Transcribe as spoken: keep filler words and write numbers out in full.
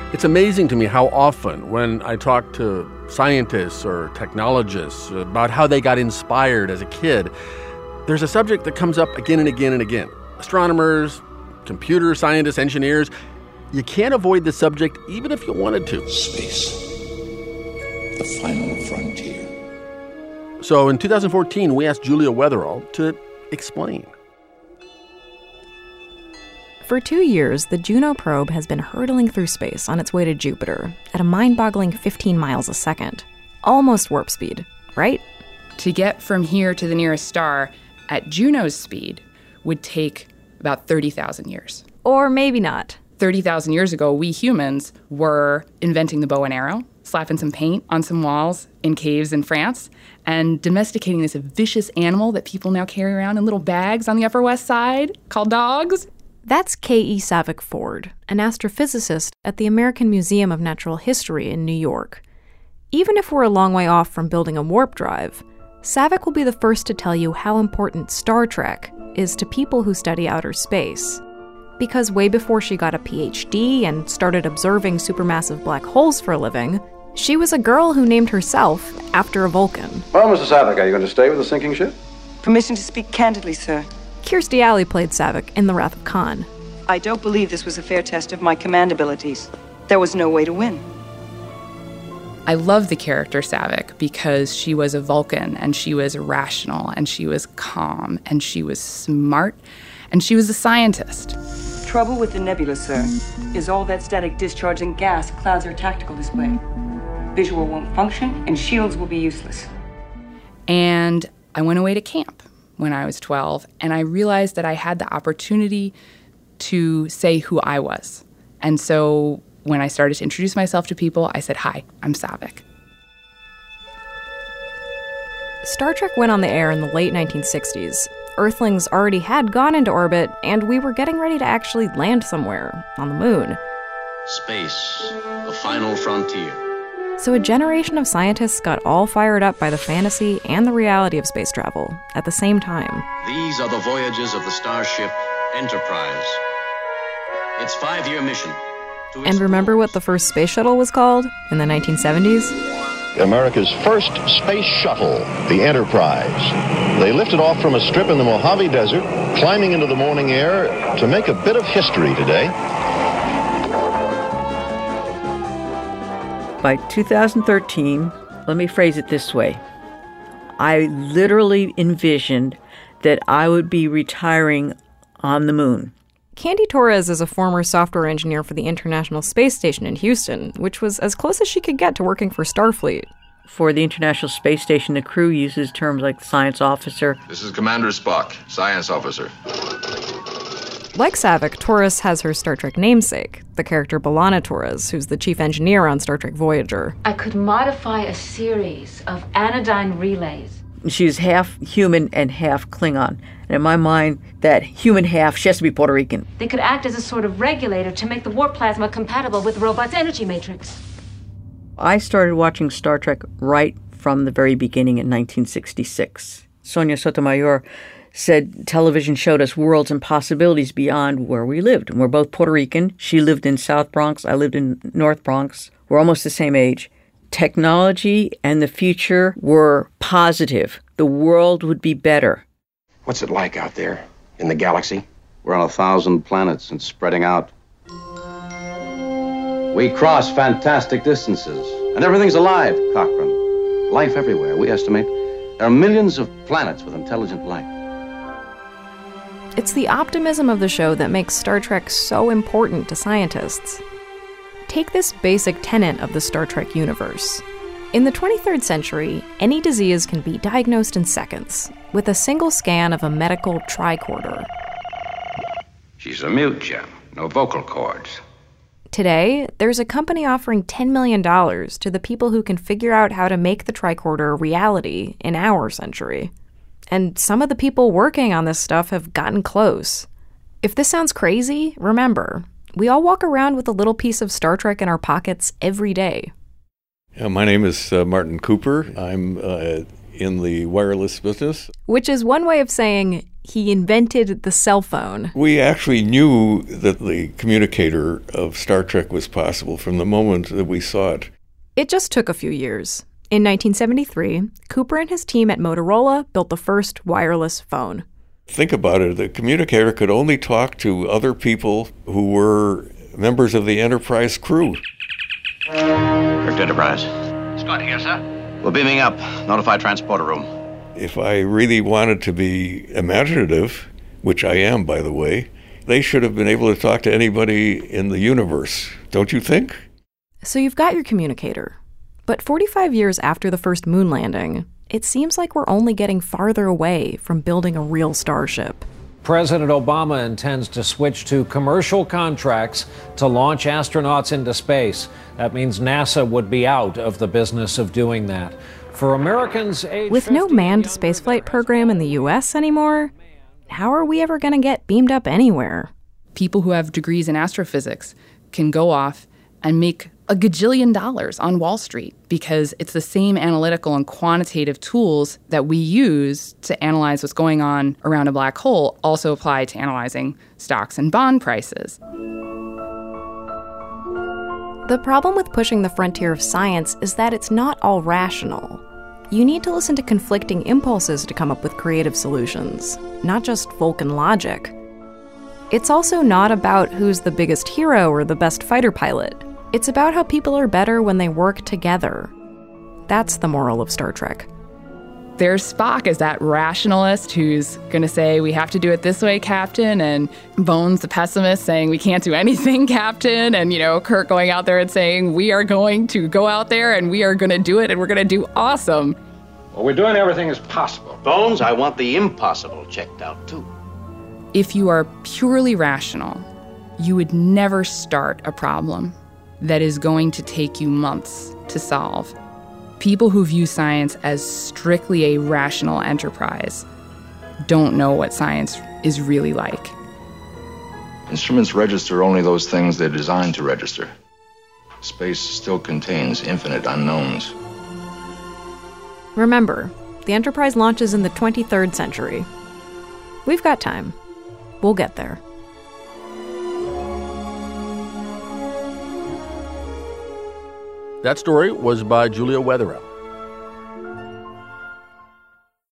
It's amazing to me how often when I talk to scientists or technologists about how they got inspired as a kid, there's a subject that comes up again and again and again. Astronomers, computer scientists, engineers, you can't avoid the subject even if you wanted to. Space, the final frontier. So in two thousand fourteen, we asked Julia Weatherall to explain. For two years, the Juno probe has been hurtling through space on its way to Jupiter at a mind-boggling fifteen miles a second. Almost warp speed, right? To get from here to the nearest star at Juno's speed would take about thirty thousand years. Or maybe not. thirty thousand years ago, we humans were inventing the bow and arrow, slapping some paint on some walls in caves in France, and domesticating this vicious animal that people now carry around in little bags on the Upper West Side called dogs. That's K E Savick Ford, an astrophysicist at the American Museum of Natural History in New York. Even if we're a long way off from building a warp drive, Savick will be the first to tell you how important Star Trek is to people who study outer space. Because way before she got a P H D and started observing supermassive black holes for a living, she was a girl who named herself after a Vulcan. Well, Mister Savick, are you going to stay with the sinking ship? Permission to speak candidly, sir. Kirstie Alley played Savick in The Wrath of Khan. I don't believe this was a fair test of my command abilities. There was no way to win. I love the character Savick because she was a Vulcan, and she was rational, and she was calm, and she was smart, and she was a scientist. Trouble with the nebula, sir, is all that static discharge and gas clouds her tactical display. Visual won't function, and shields will be useless. And I went away to camp when I was twelve, and I realized that I had the opportunity to say who I was. And so when I started to introduce myself to people, I said, "Hi, I'm Savick." Star Trek went on the air in the late nineteen sixties. Earthlings already had gone into orbit, and we were getting ready to actually land somewhere, on the moon. Space, the final frontier. So a generation of scientists got all fired up by the fantasy and the reality of space travel at the same time. These are the voyages of the starship Enterprise. Its five-year mission. And remember what the first space shuttle was called in the nineteen seventies? America's first space shuttle, the Enterprise. They lifted off from a strip in the Mojave Desert, climbing into the morning air to make a bit of history today. By two thousand thirteen, let me phrase it this way. I literally envisioned that I would be retiring on the moon. Candy Torres is a former software engineer for the International Space Station in Houston, which was as close as she could get to working for Starfleet. For the International Space Station, the crew uses terms like science officer. This is Commander Spock, science officer. Like Savick, Torres has her Star Trek namesake, the character B'Elanna Torres, who's the chief engineer on Star Trek Voyager. I could modify a series of anodyne relays. She's half human and half Klingon. And in my mind, that human half, she has to be Puerto Rican. They could act as a sort of regulator to make the warp plasma compatible with the robot's energy matrix. I started watching Star Trek right from the very beginning in nineteen sixty-six. Sonia Sotomayor said television showed us worlds and possibilities beyond where we lived. And we're both Puerto Rican. She lived in South Bronx. I lived in North Bronx. We're almost the same age. Technology and the future were positive. The world would be better. What's it like out there in the galaxy? We're on a thousand planets and spreading out. We cross fantastic distances, and everything's alive, Cochrane. Life everywhere. We estimate there are millions of planets with intelligent life. It's the optimism of the show that makes Star Trek so important to scientists. Take this basic tenet of the Star Trek universe. In the twenty-third century, any disease can be diagnosed in seconds with a single scan of a medical tricorder. She's a mute, Jim. No vocal cords. Today, there's a company offering ten million dollars to the people who can figure out how to make the tricorder a reality in our century. And some of the people working on this stuff have gotten close. If this sounds crazy, remember, we all walk around with a little piece of Star Trek in our pockets every day. Yeah, my name is uh, Martin Cooper. I'm uh, in the wireless business. Which is one way of saying He invented the cell phone. We actually knew that the communicator of Star Trek was possible from the moment that we saw it. It just took a few years. In nineteen seventy-three, Cooper and his team at Motorola built the first wireless phone. Think about it. The communicator could only talk to other people who were members of the Enterprise crew. Kirk to Enterprise. Scott here, sir. We're beaming up. Notify transporter room. If I really wanted to be imaginative, which I am, by the way, they should have been able to talk to anybody in the universe, don't you think? So you've got your communicator. But forty-five years after the first moon landing, it seems like we're only getting farther away from building a real starship. President Obama intends to switch to commercial contracts to launch astronauts into space. That means NASA would be out of the business of doing that. For Americans age With no manned spaceflight program in the U S anymore, how are we ever going to get beamed up anywhere? People who have degrees in astrophysics can go off and make a gajillion dollars on Wall Street because it's the same analytical and quantitative tools that we use to analyze what's going on around a black hole also apply to analyzing stocks and bond prices. The problem with pushing the frontier of science is that it's not all rational. You need to listen to conflicting impulses to come up with creative solutions, not just Vulcan logic. It's also not about who's the biggest hero or the best fighter pilot. It's about how people are better when they work together. That's the moral of Star Trek. There's Spock as that rationalist who's going to say, we have to do it this way, Captain, and Bones, the pessimist, saying, we can't do anything, Captain, and, you know, Kirk going out there and saying, we are going to go out there and we are going to do it and we're going to do awesome. Well, we're doing everything as possible. Bones, I want the impossible checked out, too. If you are purely rational, you would never start a problem that is going to take you months to solve. People who view science as strictly a rational enterprise don't know what science is really like. Instruments register only those things they're designed to register. Space still contains infinite unknowns. Remember, the Enterprise launches in the twenty-third century. We've got time. We'll get there. That story was by Julia Weatherup.